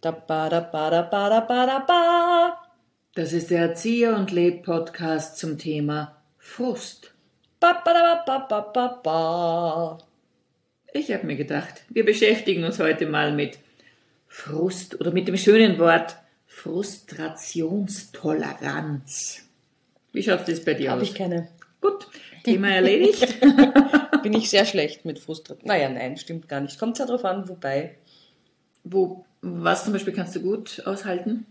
Da ba da ba da ba da ba da ba. Das ist der Erzieher und Leb-Podcast zum Thema Frust. Ba ba da ba ba ba ba. Ich habe mir gedacht, wir beschäftigen uns heute mal mit Frust oder mit dem schönen Wort Frustrationstoleranz. Wie schaut das bei dir aus? Habe ich keine. Gut, Thema erledigt. Bin ich sehr schlecht mit Frustration. Naja, nein, stimmt gar nicht. Kommt ja drauf an, wobei. Was zum Beispiel kannst du gut aushalten?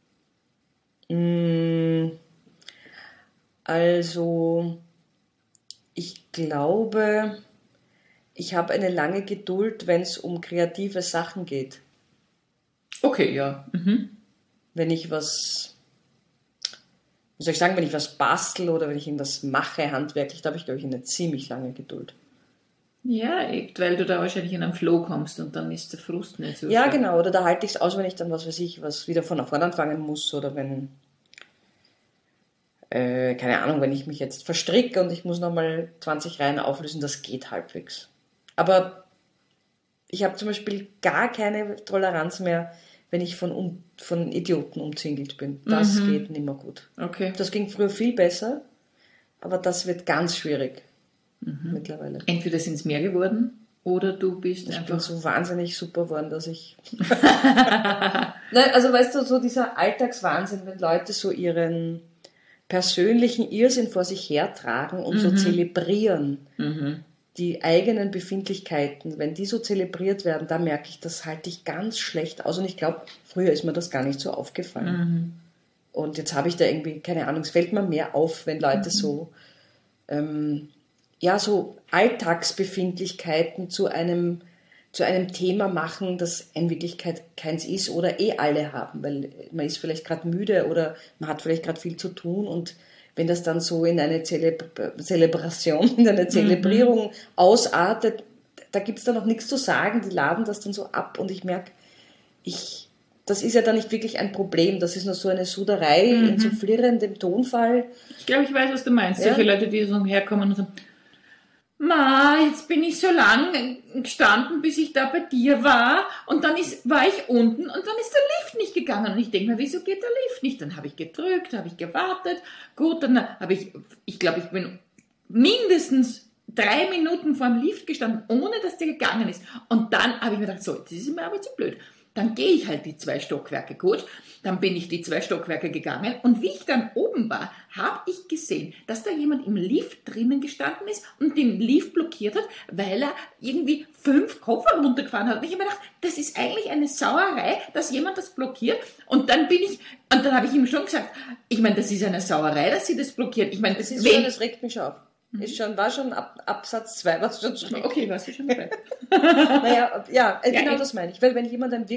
Also, ich glaube, ich habe eine lange Geduld, wenn es um kreative Sachen geht. Okay, ja. Wenn ich was, wie soll ich sagen, wenn ich was bastel oder wenn ich irgendwas mache handwerklich, da habe ich, glaube ich, eine ziemlich lange Geduld. Ja, weil du da wahrscheinlich in einen Flow kommst und dann ist der Frust nicht so. Ja, stark. genau, oder da halte ich es aus, wenn ich dann, was weiß ich, was wieder von vorne anfangen muss oder wenn, keine Ahnung, wenn ich mich jetzt verstricke und ich muss nochmal 20 Reihen auflösen, das geht halbwegs. Aber ich habe zum Beispiel gar keine Toleranz mehr, wenn ich von Idioten umzingelt bin. Das geht nicht mehr gut. Okay. Das ging früher viel besser, aber das wird ganz schwierig mittlerweile. Entweder sind es mehr geworden oder du bist Ich bin einfach... so wahnsinnig super geworden, dass ich... Nein, also weißt du, so dieser Alltagswahnsinn, wenn Leute so ihren persönlichen Irrsinn vor sich hertragen und so zelebrieren, die eigenen Befindlichkeiten, wenn die so zelebriert werden, da merke ich, das halte ich ganz schlecht aus. Und ich glaube, früher ist mir das gar nicht so aufgefallen. Und jetzt habe ich da irgendwie, keine Ahnung, es fällt mir mehr auf, wenn Leute so... so Alltagsbefindlichkeiten zu einem Thema machen, das in Wirklichkeit keins ist oder alle haben, weil man ist vielleicht gerade müde oder man hat vielleicht gerade viel zu tun und wenn das dann so in eine Zelebration, in eine Zelebrierung ausartet, da gibt es dann noch nichts zu sagen, die laden das dann so ab und ich merke, das ist ja dann nicht wirklich ein Problem, das ist nur so eine Suderei in so flirrendem Tonfall. Ich glaube, ich weiß, was du meinst. Ja? Solche Leute, die so herkommen und sagen, jetzt bin ich so lang gestanden, bis ich da bei dir war und dann war ich unten und dann ist der Lift nicht gegangen und ich denke mir, wieso geht der Lift nicht? Dann habe ich gedrückt, habe ich gewartet, gut, dann habe ich glaube, ich bin mindestens 3 Minuten vor dem Lift gestanden, ohne dass der gegangen ist und dann habe ich mir gedacht, so, das ist mir aber zu blöd. Dann gehe ich halt die 2 Stockwerke, gut, dann bin ich die 2 Stockwerke gegangen und wie ich dann oben war, habe ich gesehen, dass da jemand im Lift drinnen gestanden ist und den Lift blockiert hat, weil er irgendwie 5 Koffer runtergefahren hat. Und ich habe mir gedacht, das ist eigentlich eine Sauerei, dass jemand das blockiert und dann habe ich ihm schon gesagt, ich meine, das ist eine Sauerei, dass sie das blockieren. Ich meine, Das regt mich schon auf. War schon Absatz 2, was schon schmeckt. Okay, warst du schon dabei? Genau das meine ich. Weil wenn jemand ein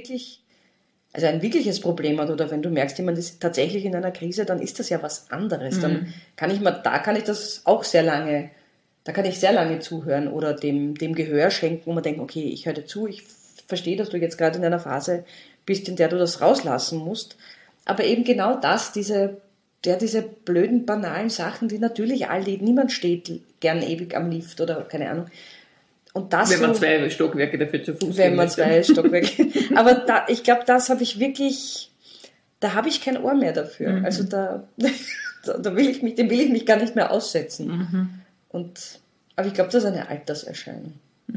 wirkliches Problem hat oder wenn du merkst, jemand ist tatsächlich in einer Krise, dann ist das ja was anderes. Dann kann ich das auch sehr lange zuhören oder dem Gehör schenken, wo man denkt, okay, ich höre dir zu, ich verstehe, dass du jetzt gerade in einer Phase bist, in der du das rauslassen musst. Aber eben genau das, diese blöden, banalen Sachen, die natürlich niemand steht gern ewig am Lift oder keine Ahnung. Und das wenn man 2 Stockwerke dafür zu Fuß Wenn man 2 Stockwerke. Aber ich glaube, das habe ich wirklich, da habe ich kein Ohr mehr dafür. Also dem will ich mich gar nicht mehr aussetzen. Aber ich glaube, das ist eine Alterserscheinung.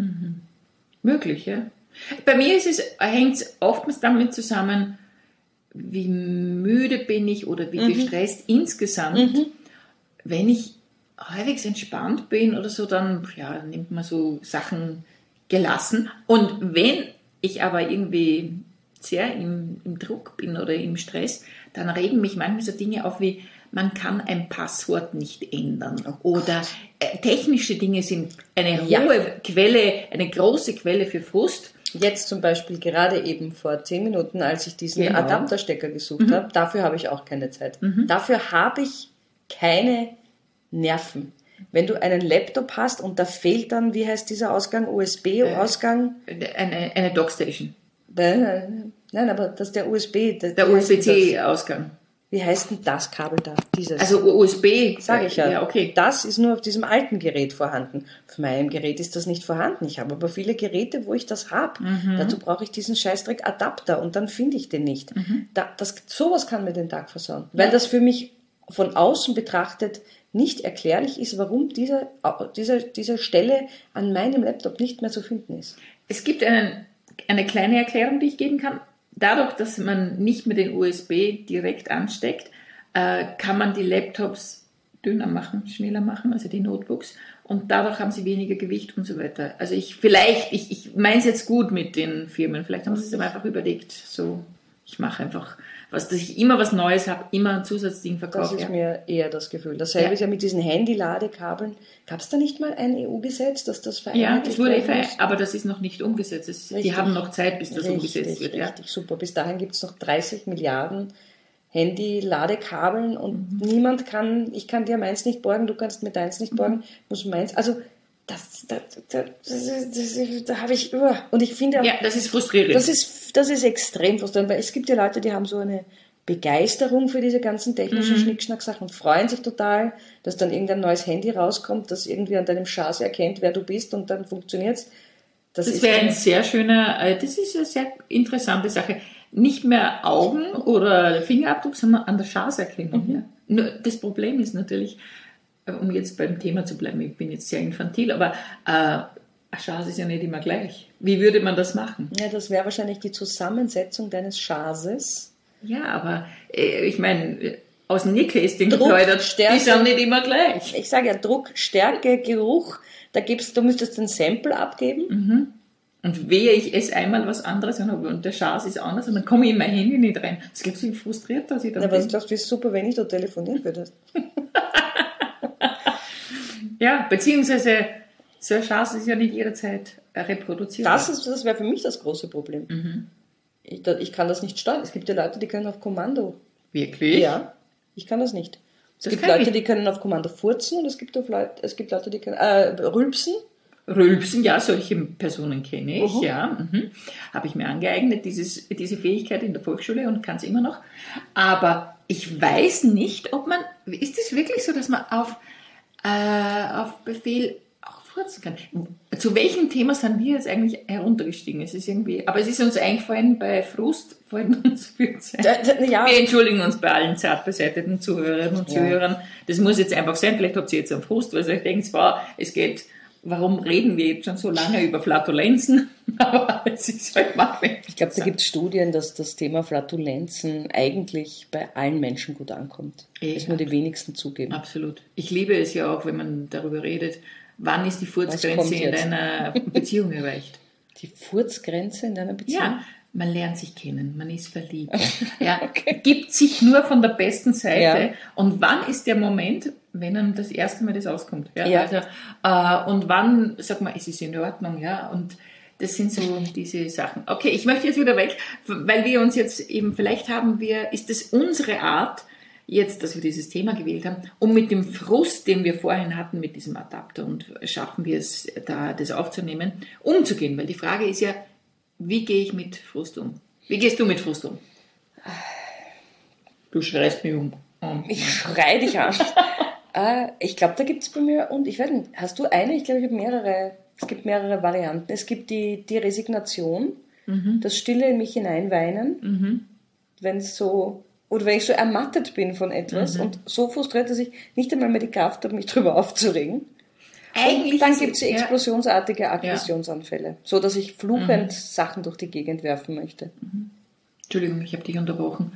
Möglich, ja. Bei mir hängt es oftmals damit zusammen, wie müde bin ich oder wie gestresst insgesamt. Wenn ich halbwegs entspannt bin oder so, dann nimmt man so Sachen gelassen. Und wenn ich aber irgendwie sehr im Druck bin oder im Stress, dann regen mich manchmal so Dinge auf wie, man kann ein Passwort nicht ändern. Oder technische Dinge sind eine hohe Quelle, eine große Quelle für Frust. Jetzt zum Beispiel gerade eben vor 10 Minuten, als ich diesen Adapterstecker gesucht habe, dafür habe ich auch keine Zeit. Dafür habe ich keine Nerven. Wenn du einen Laptop hast und da fehlt dann, wie heißt dieser Ausgang, USB-Ausgang? Eine Dockstation. Nein, aber das ist der USB. Der USB-C-Ausgang. Wie heißt denn das Kabel da? Dieses. Also USB, Sage ich ja. Ja, okay. Das ist nur auf diesem alten Gerät vorhanden. Auf meinem Gerät ist das nicht vorhanden. Ich habe aber viele Geräte, wo ich das habe. Dazu brauche ich diesen Scheißdreck Adapter und dann finde ich den nicht. Sowas kann mir den Tag versauen. Weil das für mich von außen betrachtet nicht erklärlich ist, warum diese Stelle an meinem Laptop nicht mehr zu finden ist. Es gibt eine kleine Erklärung, die ich geben kann. Dadurch, dass man nicht mehr den USB direkt ansteckt, kann man die Laptops dünner machen, schneller machen, also die Notebooks. Und dadurch haben sie weniger Gewicht und so weiter. Also ich meine es jetzt gut mit den Firmen. Vielleicht haben sie es aber einfach überlegt. So, ich mache einfach dass ich immer was Neues habe, immer ein Zusatzding verkaufe. Das ist mir eher das Gefühl. Dasselbe ist ja mit diesen Handy-Ladekabeln. Gab es da nicht mal ein EU-Gesetz, dass das vereinheitlicht wird? Ja, es wurde aber das ist noch nicht umgesetzt. Die haben noch Zeit, bis das umgesetzt wird. Richtig, super. Bis dahin gibt es noch 30 Milliarden Handy-Ladekabeln und niemand ich kann dir meins nicht borgen, du kannst mir deins nicht borgen, muss meins, also da habe ich, und ich finde auch, ja, das ist frustrierend. Das ist extrem frustrierend, weil es gibt ja Leute, die haben so eine Begeisterung für diese ganzen technischen Schnickschnack-Sachen und freuen sich total, dass dann irgendein neues Handy rauskommt, das irgendwie an deinem Chassis erkennt, wer du bist und dann funktioniert's. Das wäre ein sehr schöner, das ist eine sehr interessante Sache. Nicht mehr Augen oder Fingerabdruck, sondern an der Chassis-Erkennung. Ja. Nur das Problem ist natürlich, um jetzt beim Thema zu bleiben, ich bin jetzt sehr infantil, aber ein Chassis ist ja nicht immer gleich. Wie würde man das machen? Ja, das wäre wahrscheinlich die Zusammensetzung deines Chassis. Ja, aber ich meine, aus dem Nickel ist geplaudert, die sind nicht immer gleich. Ich sage ja, Druck, Stärke, Geruch, du müsstest ein Sample abgeben. Und wehe, ich esse einmal was anderes und der Chassis ist anders und dann komme ich in mein Handy nicht rein. Das glaubst du, wie frustriert, dass ich da bin. Aber das glaubst du, ist super, wenn ich da telefonieren würde. Ja, beziehungsweise so ein Chassis ist ja nicht jederzeit reproduzierbar. Das wäre für mich das große Problem. Ich kann das nicht steuern. Es gibt ja Leute, die können auf Kommando. Wirklich? Ja, ich kann das nicht. Es gibt Leute, die können auf Kommando furzen und es gibt Leute, die können rülpsen. Rülpsen, ja, solche Personen kenne ich, ja. Habe ich mir angeeignet, diese Fähigkeit in der Volksschule und kann es immer noch. Aber ich weiß nicht, ist es wirklich so, dass man auf Befehl auch furzen kann? Zu welchem Thema sind wir jetzt eigentlich heruntergestiegen? Aber es ist uns eingefallen, bei Frust fallen uns Furzen. Ja. Wir entschuldigen uns bei allen zart beseiteten Zuhörerinnen und Zuhörern. Das muss jetzt einfach sein. Vielleicht habt ihr jetzt einen Frust, weil ihr euch denkt, warum reden wir jetzt schon so lange über Flatulenzen? Aber es ist halt machbar. Ich glaube, da gibt es Studien, dass das Thema Flatulenzen eigentlich bei allen Menschen gut ankommt. Das nur die wenigsten zugeben. Absolut. Ich liebe es ja auch, wenn man darüber redet, wann ist die Furzgrenze in deiner Beziehung erreicht? Die Furzgrenze in deiner Beziehung? Ja, man lernt sich kennen, man ist verliebt. Ja, okay. Gibt sich nur von der besten Seite. Ja. Und wann ist der Moment, wenn einem das erste Mal das auskommt? Ja. Also, und wann, sag mal, ist es in Ordnung? Ja, und das sind so diese Sachen. Okay, ich möchte jetzt wieder weg, weil wir uns jetzt eben, ist es unsere Art, jetzt, dass wir dieses Thema gewählt haben, um mit dem Frust, den wir vorhin hatten mit diesem Adapter und schaffen wir es, da das aufzunehmen, umzugehen. Weil die Frage ist ja, wie gehe ich mit Frust um? Wie gehst du mit Frust um? Du schreist mich um. Ich schreie dich an. Ich glaube, da gibt es bei mir, und ich weiß nicht, hast du eine? Ich glaube, ich habe mehrere. Es gibt mehrere Varianten. Es gibt die Resignation, das Stille in mich hineinweinen, wenn ich so ermattet bin von etwas und so frustriert, dass ich nicht einmal mehr die Kraft habe, mich darüber aufzuregen. Eigentlich und dann gibt es explosionsartige Aggressionsanfälle, so dass ich fluchend Sachen durch die Gegend werfen möchte. Entschuldigung, ich habe dich unterbrochen.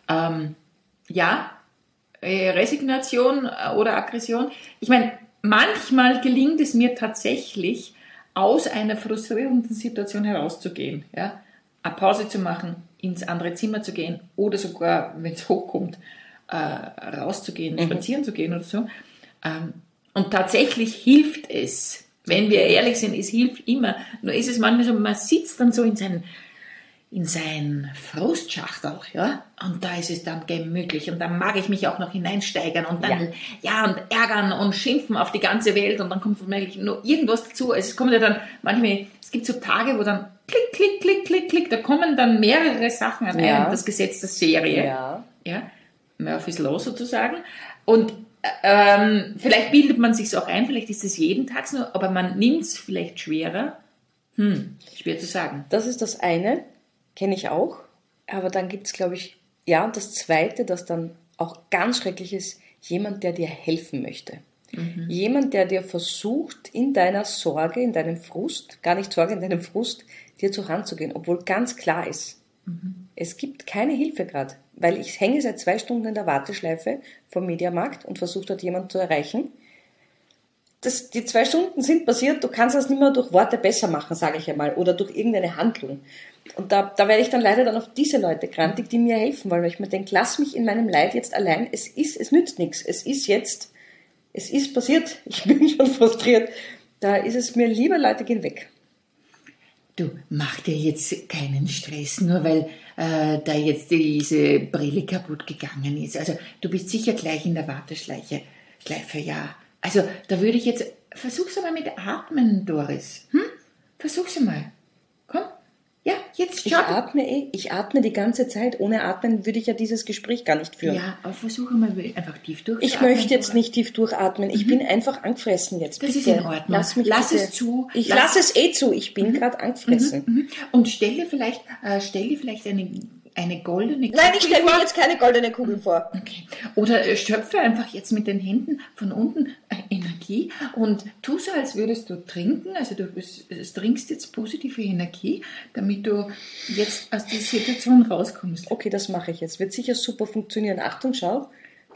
Resignation oder Aggression. Ich meine, manchmal gelingt es mir tatsächlich, aus einer frustrierenden Situation herauszugehen. Ja? Eine Pause zu machen, ins andere Zimmer zu gehen oder sogar, wenn es hochkommt, rauszugehen, spazieren zu gehen oder so. Und tatsächlich hilft es, wenn wir ehrlich sind, es hilft immer. Nur ist es manchmal so, man sitzt dann so in sein Frustschachtel, ja, und da ist es dann gemütlich und dann mag ich mich auch noch hineinsteigern und dann, und ärgern und schimpfen auf die ganze Welt und dann kommt womöglich nur irgendwas dazu. Also es kommt ja dann manchmal, es gibt so Tage, wo dann klick, klick, klick, klick, klick, da kommen dann mehrere Sachen an einem, das Gesetz der Serie. Ja. Murphy's Law sozusagen. Und vielleicht bildet man sich auch ein, vielleicht ist es jeden Tag so, aber man nimmt es vielleicht schwerer. Schwer zu sagen. Das ist das eine, kenne ich auch. Aber dann gibt es, glaube ich, ja, und das Zweite, das dann auch ganz schrecklich ist, jemand, der dir helfen möchte. Jemand, der dir versucht, in deiner Sorge, in deinem Frust, gar nicht Sorge, in deinem Frust, dir zur Hand zu gehen, obwohl ganz klar ist, es gibt keine Hilfe gerade, weil ich hänge seit 2 Stunden in der Warteschleife vom Mediamarkt und versuche dort jemanden zu erreichen. Die 2 Stunden sind passiert, du kannst das nicht mehr durch Worte besser machen, sage ich einmal, oder durch irgendeine Handlung. Und da werde ich dann leider dann auf diese Leute grantig, die mir helfen wollen, weil ich mir denke, lass mich in meinem Leid jetzt allein, es nützt nichts, es ist passiert, ich bin schon frustriert, da ist es mir lieber, Leute gehen weg. Du, mach dir jetzt keinen Stress, nur weil da jetzt diese Brille kaputt gegangen ist. Also du bist sicher gleich in der Warteschleife, ja. Also da würde ich jetzt, versuch's einmal mit Atmen, Doris. Versuch's einmal. Komm. Ja, jetzt schau. Ich atme die ganze Zeit. Ohne Atmen würde ich ja dieses Gespräch gar nicht führen. Ja, aber versuche mal einfach tief durchatmen. Ich möchte jetzt nicht tief durchatmen. Ich bin einfach angefressen jetzt. Das bitte. ist in Ordnung. Lass es zu. Ich lasse es zu. Ich bin gerade angefressen. Und stell dir vielleicht eine goldene Kugel. Nein, ich stelle mir jetzt keine goldene Kugel vor. Okay. Oder schöpfe einfach jetzt mit den Händen von unten Energie und tu so, als würdest du trinken. Also du trinkst jetzt positive Energie, damit du jetzt aus dieser Situation rauskommst. Okay, das mache ich jetzt. Wird sicher super funktionieren. Achtung, schau.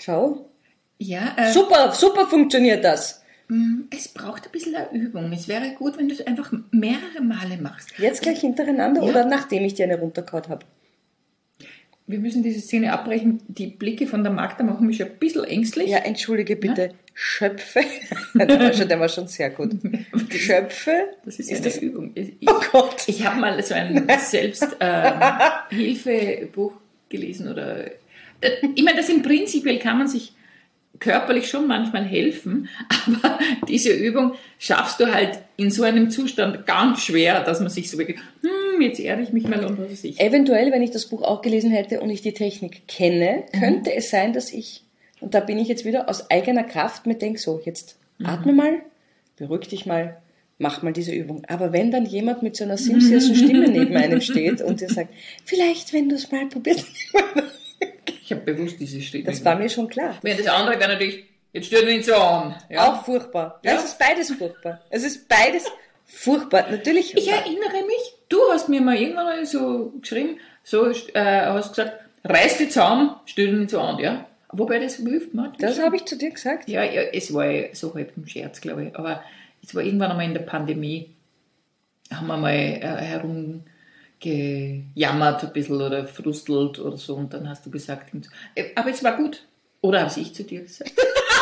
Ja. Super funktioniert das. Es braucht ein bisschen eine Übung. Es wäre gut, wenn du es einfach mehrere Male machst. Jetzt gleich hintereinander oder nachdem ich dir eine runtergehauen habe? Wir müssen diese Szene abbrechen. Die Blicke von der Magda machen mich ein bisschen ängstlich. Ja, entschuldige bitte. Ja? Schöpfe. Der war schon sehr gut. Schöpfe. Das ist eine Übung. Oh Gott. Ich habe mal so ein Selbsthilfebuch gelesen. Ich meine, prinzipiell kann man sich körperlich schon manchmal helfen, aber diese Übung schaffst du halt in so einem Zustand ganz schwer, dass man sich so wirklich, jetzt erde ich mich mal und was weiß ich. Eventuell, wenn ich das Buch auch gelesen hätte und ich die Technik kenne, könnte es sein, dass ich, und da bin ich jetzt wieder aus eigener Kraft mir denke, so, jetzt atme mal, beruhig dich mal, mach mal diese Übung. Aber wenn dann jemand mit so einer simsierten Stimme neben einem steht und dir sagt, vielleicht, wenn du es mal probierst. Ich habe bewusst diese Stimme. Das war mir schon klar. Wenn das andere wäre natürlich, jetzt stört ihn so an. Ja? Auch furchtbar. Ja? Es ist beides furchtbar. Es ist beides furchtbar. Natürlich. Ich erinnere mich, du hast mir mal irgendwann so geschrieben, hast gesagt, reiß dich zusammen, stell dich nicht so an, ja. Wobei das hilft mir. Das habe ich zu dir gesagt. Ja, es war so halb im Scherz, glaube ich. Aber es war irgendwann einmal in der Pandemie, haben wir mal herumgejammert ein bisschen oder frustelt oder so und dann hast du gesagt, aber es war gut. Oder habe ich zu dir gesagt?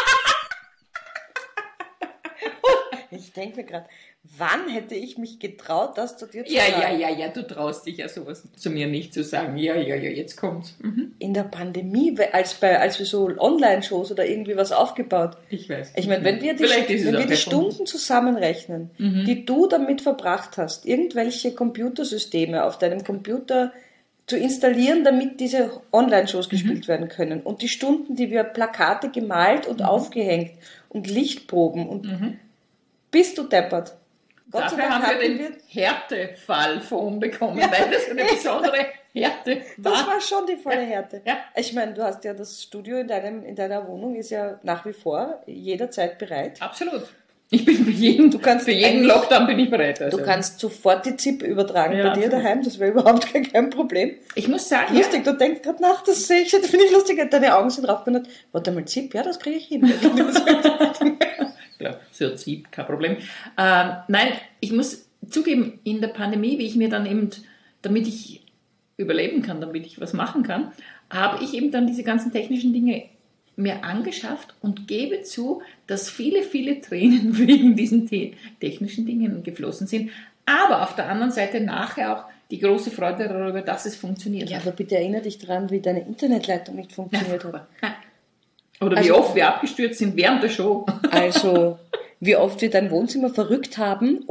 Ich denke mir gerade, wann hätte ich mich getraut, das zu dir zu sagen? Ja, du traust dich ja sowas zu mir nicht zu sagen. Ja, jetzt kommt's. In der Pandemie, als wir so Online-Shows oder irgendwie was aufgebaut. Ich weiß. Ich meine, wenn wir die Stunden zusammenrechnen, die du damit verbracht hast, irgendwelche Computersysteme auf deinem Computer zu installieren, damit diese Online-Shows gespielt werden können und die Stunden, die wir Plakate gemalt und aufgehängt und Lichtproben und bist du deppert. Gott sei Dank haben wir den Härtefallphone bekommen, weil das eine besondere Härte war. Das war schon die volle Härte. Ja. Ich meine, du hast ja das Studio in deiner Wohnung ist ja nach wie vor jederzeit bereit. Absolut. Ich bin für jeden Lockdown bin ich bereit. Also. Du kannst sofort die ZIP übertragen bei dir daheim, das wäre überhaupt kein Problem. Ich muss sagen, lustig, du denkst gerade nach, das sehe ich, das finde ich lustig, deine Augen sind draufgenommen. Warte mal, ZIP, ja, das kriege ich hin. Ja, so zieht, kein Problem. Nein, ich muss zugeben, in der Pandemie, wie ich mir dann eben, damit ich überleben kann, damit ich was machen kann, habe ich eben dann diese ganzen technischen Dinge mir angeschafft und gebe zu, dass viele, viele Tränen wegen diesen technischen Dingen geflossen sind. Aber auf der anderen Seite nachher auch die große Freude darüber, dass es funktioniert. Ja, aber bitte erinnere dich daran, wie deine Internetleitung nicht funktioniert hat. Oder wie oft wir abgestürzt sind während der Show. Also, wie oft wir dein Wohnzimmer verrückt haben, um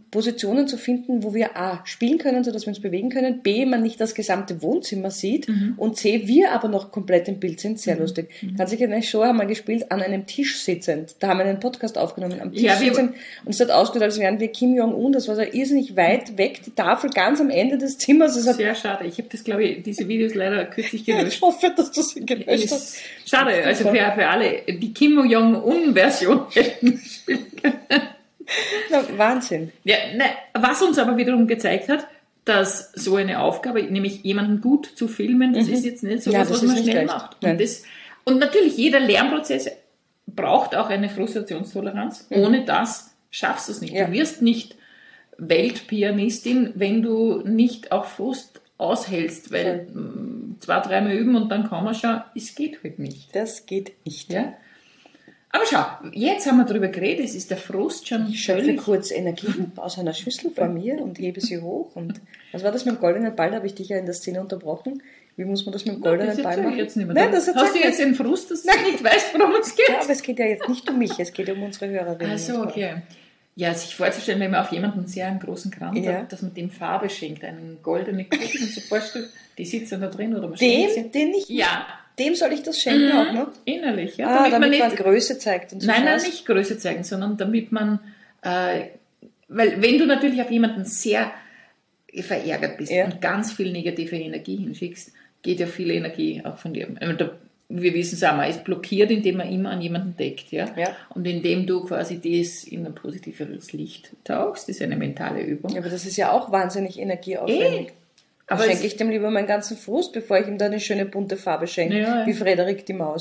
Positionen zu finden, wo wir A, spielen können, sodass wir uns bewegen können, B, man nicht das gesamte Wohnzimmer sieht und C, wir aber noch komplett im Bild sind. Sehr lustig. Kannst du dich eine Show haben wir gespielt, an einem Tisch sitzend. Da haben wir einen Podcast aufgenommen, am Tisch sitzend. Und es hat ausgeschaut, als wären wir Kim Jong-un. Das war so irrsinnig weit weg, die Tafel ganz am Ende des Zimmers. Sehr schade. Ich habe das, glaube ich, diese Videos leider kürzlich gelöscht. Ich hoffe, dass du sie gelöscht hast. Schade, also für alle, die Kim Jong-un-Version hätten spielen können. Na, Wahnsinn. Ja, was uns aber wiederum gezeigt hat, dass so eine Aufgabe, nämlich jemanden gut zu filmen, das ist jetzt nicht so was man schnell macht. Und natürlich, jeder Lernprozess braucht auch eine Frustrationstoleranz. Ohne das schaffst du es nicht. Du wirst nicht Weltpianistin, wenn du nicht auch Frust aushältst, weil 2-3 Mal üben und dann kann man schon, es geht halt nicht. Das geht nicht. Ja? Aber schau, jetzt haben wir darüber geredet, es ist der Frust schon Ich schöpfe kurz Energie aus einer Schüssel vor mir und hebe sie hoch. Und was war das mit dem goldenen Ball? Da habe ich dich ja in der Szene unterbrochen. Wie muss man das mit dem goldenen Ball machen? Jetzt nicht mehr. Nein, das hast du jetzt den Frust, dass du nicht weißt, worum es geht? Ja, aber es geht ja jetzt nicht um mich, es geht um unsere Hörerinnen. Ach so, okay. Ja, sich vorzustellen, wenn man auf jemanden sehr einen großen Kranz hat, dass man dem Farbe schenkt, einen goldenen Kuchen und so vorstellt, die sitzen da drin oder man schenkt sie. Dem soll ich das schenken auch noch? Innerlich, ja. Damit man Größe zeigt und so. Nein, nicht Größe zeigen, sondern damit man, weil wenn du natürlich auf jemanden sehr verärgert bist und ganz viel negative Energie hinschickst, geht ja viel Energie auch von dir. Wir wissen es auch, man ist blockiert, indem man immer an jemanden deckt. Ja? Und indem du quasi das in ein positiveres Licht tauchst, das ist eine mentale Übung. Ja, aber das ist ja auch wahnsinnig energieaufwendig. Aber schenke ich dem lieber meinen ganzen Frust, bevor ich ihm da eine schöne bunte Farbe schenke, wie Frederik die Maus.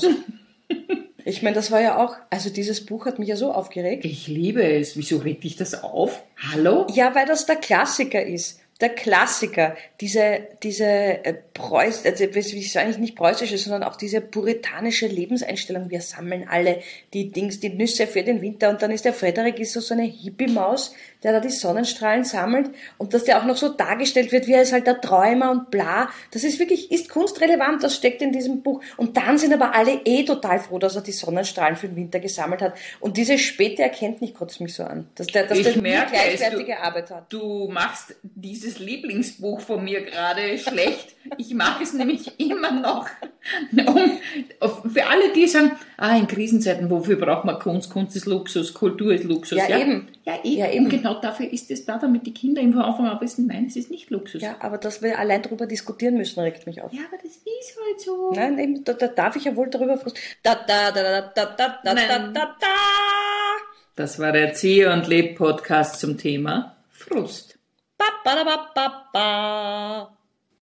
Ich meine, das war ja auch, also dieses Buch hat mich ja so aufgeregt. Ich liebe es. Wieso regt dich das auf? Hallo? Ja, weil das der Klassiker ist. Der Klassiker, diese Preuß, also wie ist eigentlich nicht preußische, sondern auch diese puritanische Lebenseinstellung. Wir sammeln alle die Nüsse für den Winter und dann ist der Frederik so eine Hippie-Maus, der da die Sonnenstrahlen sammelt und dass der auch noch so dargestellt wird, wie er ist halt der Träumer und bla. Das ist wirklich, ist kunstrelevant, das steckt in diesem Buch. Und dann sind aber alle total froh, dass er die Sonnenstrahlen für den Winter gesammelt hat. Und diese späte Erkenntnis kotzt mich so an, dass der gleichwertige Arbeit hat. Du machst dieses Lieblingsbuch von mir gerade schlecht. Ich mag es nämlich immer noch. Für alle, die sagen, in Krisenzeiten, wofür braucht man Kunst? Kunst ist Luxus, Kultur ist Luxus. Ja, eben. Genau dafür ist es da, damit die Kinder im Anfang an wissen, nein, es ist nicht Luxus. Ja, aber dass wir allein darüber diskutieren müssen, regt mich auf. Ja, aber das ist halt so. Nein, eben, da darf ich ja wohl darüber frustrieren. Das war der Erzieher und Leb Podcast zum Thema Frust. Ba, ba, ba, ba, ba.